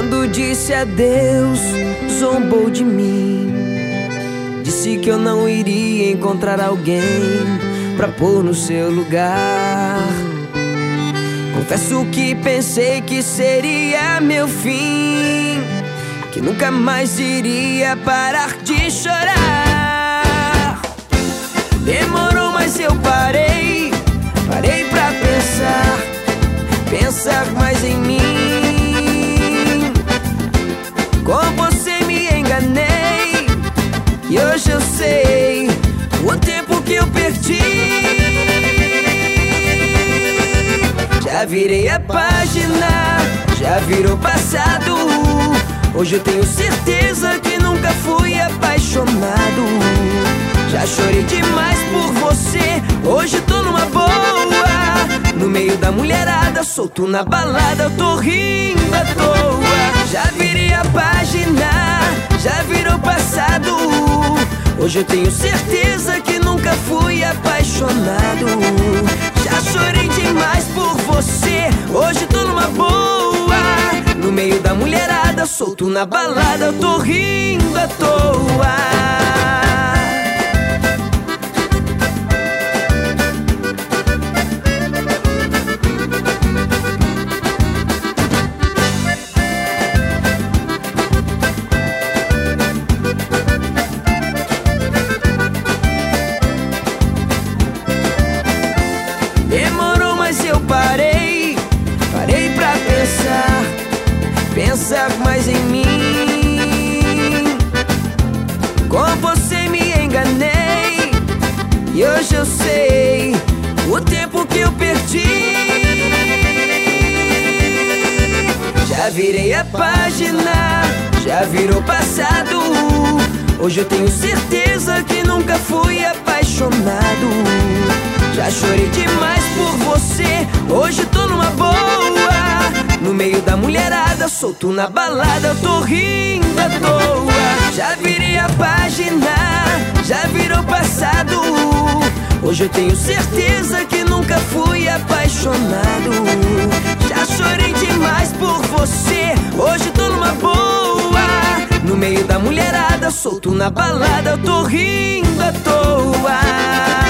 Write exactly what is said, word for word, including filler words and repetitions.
Quando disse adeus, zombou de mim. Disse que eu não iria encontrar alguém pra pôr no seu lugar. Confesso que pensei que seria meu fim, que nunca mais iria parar de chorar. Demorou, mas eu parei, parei pra pensar, pensar mais em mim. Com você me enganei e hoje eu sei o tempo que eu perdi. Já virei a página, já virou passado. Hoje eu tenho certeza que nunca fui apaixonado. Já chorei demais por você, hoje tô numa boa. No meio da mulherada, solto na balada, eu tô rindo à toa. Já virei a página, já virou passado. Hoje eu tenho certeza que nunca fui apaixonado. Já chorei demais por você, hoje tô numa boa. No meio da mulherada, solto na balada, eu tô rindo à toa. Demorou, mas eu parei, parei pra pensar, pensar mais em mim. Com você me enganei e hoje eu sei o tempo que eu perdi. Já virei a página, já virou passado. Hoje eu tenho certeza que nunca fui apaixonado. Já chorei demais por você, hoje tô numa boa. No meio da mulherada, solto na balada, eu tô rindo à toa. Já virei a página, já virou passado. Hoje eu tenho certeza que nunca fui apaixonado. Já chorei demais por você, hoje tô numa boa. No meio da mulherada, solto na balada, eu tô rindo à toa.